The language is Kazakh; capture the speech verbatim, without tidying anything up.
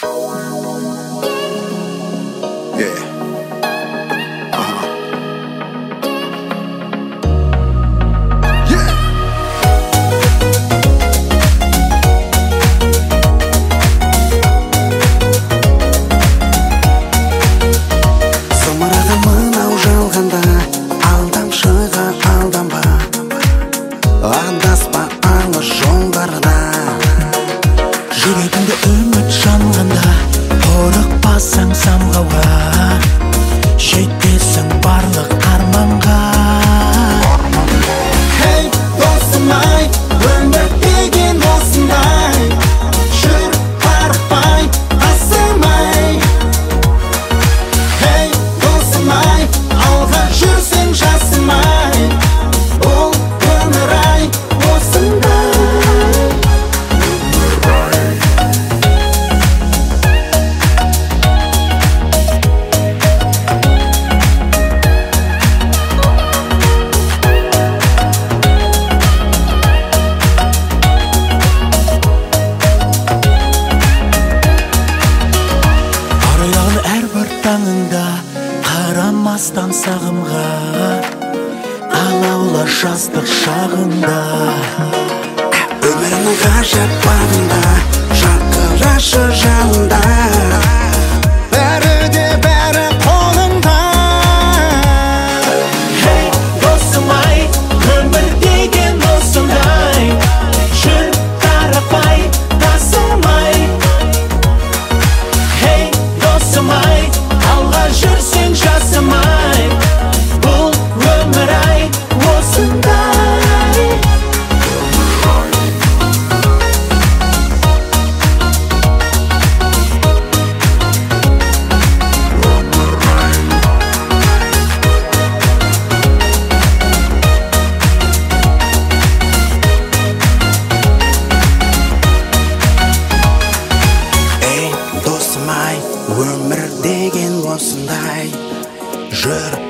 Yeah. Uh-huh. Yeah. Зымыраған мынау жалғанда, алдамшыға алданба, адаспа аңыз жолдарда. Жүрегіңде үміт жанғанда, қорықпасаң самғауға, жетесің барлық арманға. Hey досым-ай, өмір деген осындай, жүр қарықпай, асырмай. Hey досым-ай, алға жүрсең жасымай, ол өмір-ай осындай. Арайлаған әрбір таңыңда, қарамастан сағымға, алаула жастық шағында. Өмірінің ғажап бағында, шақырашы жанында. Бәрі де бәрі қолыңда. Hey досым-ай, өмір деген осындай, жүр қарапай, тасылмай. Hey досым-ай, алға жүрсең жасымай, бұл өмір-ай осындай. Ей досым-ай, өмір деген осындай, жүр